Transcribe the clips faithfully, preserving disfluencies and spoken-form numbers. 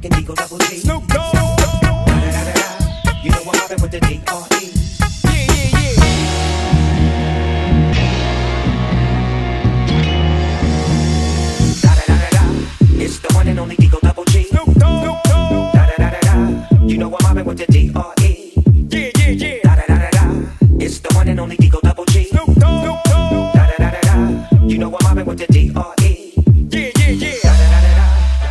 rockin' Eagle Double G. Snoop Dogg. Da-da-da-da-da. You know I'm mobbing with the D R E. Yeah, yeah, yeah. Da-da-da-da-da. It's the one and only Eagle Double G. Snoop Dogg. Da-da-da-da-da. You know I'm mobbing with the D R E. Yeah, yeah, yeah. Da-da-da-da-da. It's the one and only Eagle Double G. Snoop Dogg. Da-da-da-da-da. You know I'm mobbing with the D R E. Yeah, yeah, yeah. Da-da-da-da-da.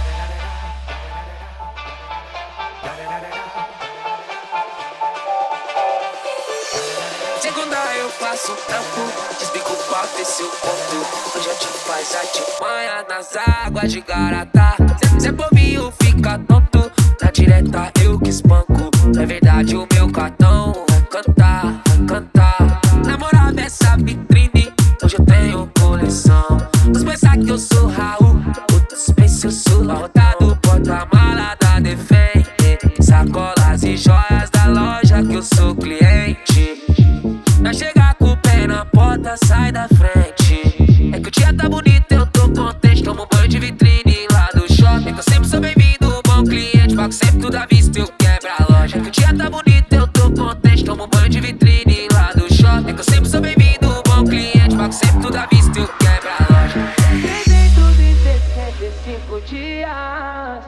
Segunda eu faço um trampo, desbico pra ver seu ponto. Hoje a gente faz artimanha nas águas de Garatá. Cê povinho fica tonto, na direta eu que espanco. É verdade o meu cartão vai cantar, vai cantar. Namorada essa vitrine, hoje eu tenho coleção. Os pensar que eu sou Raul, outros pensam eu sou rodado. Porta-mala da Defende, sacolas e joias da loja que eu sou cliente. Pra chegar com o pé na porta, sai da frente. É que o dia tá bonito, eu tô contente. Tomo um banho de vitrine lá do shopping. Que eu sempre sou bem-vindo, bom cliente. Pago sempre tudo à vista, eu quebro a loja. É que o dia tá bonito, eu tô contente. Tomo um banho de vitrine lá do shopping. É que eu sempre sou bem-vindo, bom cliente. Pago sempre tudo à vista, eu quebro a loja. trezentos e sessenta e cinco dias,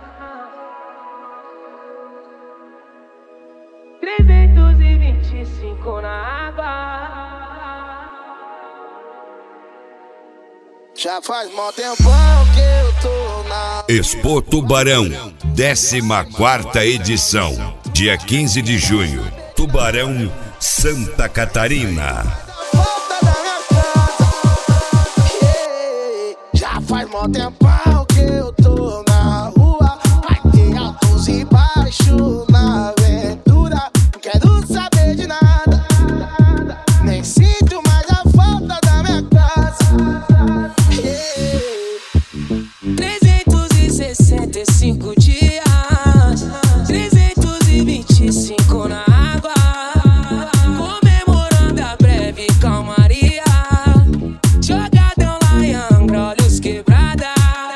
trezentos e vinte e cinco na água. Já faz mó tempão que eu tô na Expo Tubarão, décima quarta edição, dia quinze de junho, Tubarão, Santa Catarina. volta da minha casa. Yeah. Já faz mó tempão que eu tô na rua. Vai ter altos e baixos na aventura. Não quero saber de nada, nem sinto mais a falta da minha casa. trezentos e sessenta e cinco dias, trezentos e vinte e cinco na água, comemorando a breve calmaria. Jogadão lá em Angra, olhos quebrada.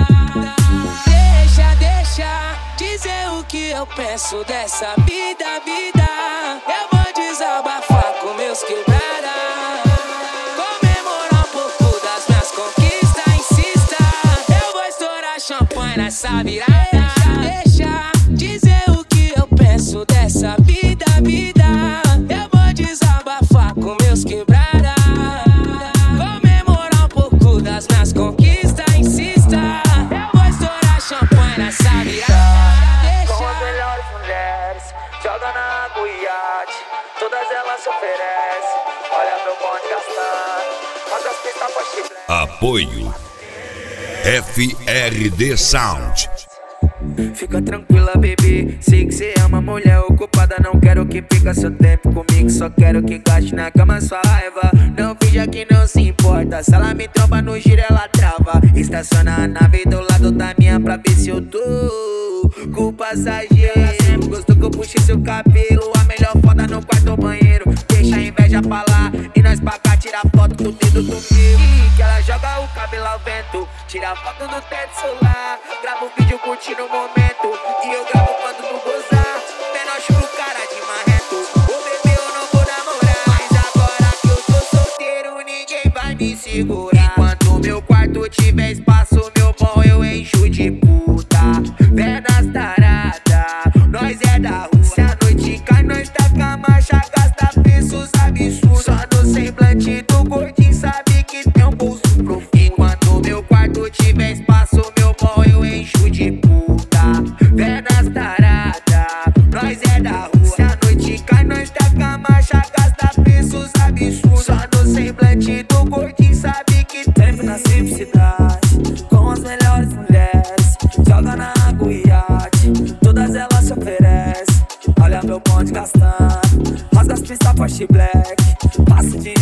Deixa, deixa dizer o que eu penso dessa vida, vida. Eu vou desabafar com meus quebrada. Comemorar um pouco das minhas conquistas, insista. Eu vou estourar champanhe nessa virada. Deixa dizer o que eu penso dessa vida, vida. Eu vou desabafar com meus quebrada. Comemorar um pouco das minhas conquistas, insista. Eu vou estourar champanhe nessa virada. Com as melhores mulheres, joga na água e iate. Todas elas se oferecem, olha meu bonde gastando. Faz as pistas pra chifre. Apoio F R D Sound. Fica tranquila, bebê. Sei que cê é uma mulher ocupada. Não quero que fica seu tempo comigo. Só quero que gaste na cama sua raiva. Não finja que não se importa. Se ela me tromba no giro, ela trava. Estaciona a nave do lado da minha pra ver se eu tô com o passageiro. Ela sempre gostou que eu puxe seu cabelo. A melhor foda no quarto ou banheiro. Deixa a inveja pra lá e nós pra cá. Tira foto do dedo do meio. Que ela joga o cabelo ao vento. Tira foto do teto solar. Grava um vídeo curtindo o momento. E eu gravo quando tu gozar. Menor pro cara de marrento. Ô bebê, eu não vou namorar. Mas agora que eu tô solteiro, ninguém vai me segurar. Enquanto meu quarto tiver espaço, meu bom, eu encho de puta. Pernas tarada, nós é da rua. Se a noite cai, nós taca a marcha. Gasta preços absurdos. Só no semblante do gordinho sabe que tem um bolso profundo. Enquanto meu quarto tiver espaço, meu bom, eu encho de puta. Pernas tarada, nós é da rua. Se a noite cai, nós taca a marcha. Gasta preços absurdos. Só no semblante do gordinho sabe que tem na simplicidade. Com as melhores mulheres, joga na água e iate. Todas elas se oferecem, olha meu bonde gastando. Rasga as pistas Porsche Black, passo de